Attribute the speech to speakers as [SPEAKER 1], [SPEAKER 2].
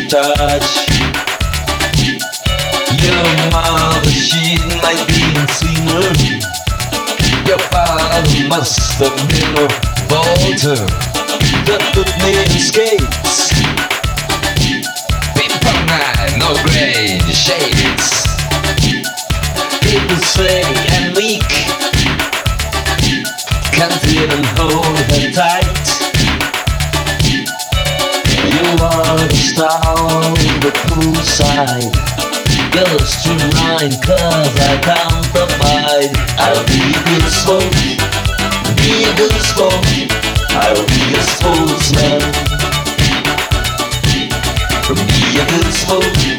[SPEAKER 1] touch. Your mother, she might be a singer. Your father must have been a vaulter. The footman skates. Ping-pong night, no gray shades. People say I'm weak. Can't even hold her tight. You are the star on the poolside. Goes to mine cause I can't provide. I'll be a good sport, be a good sport. I'll be a sportsman. Be a good sport.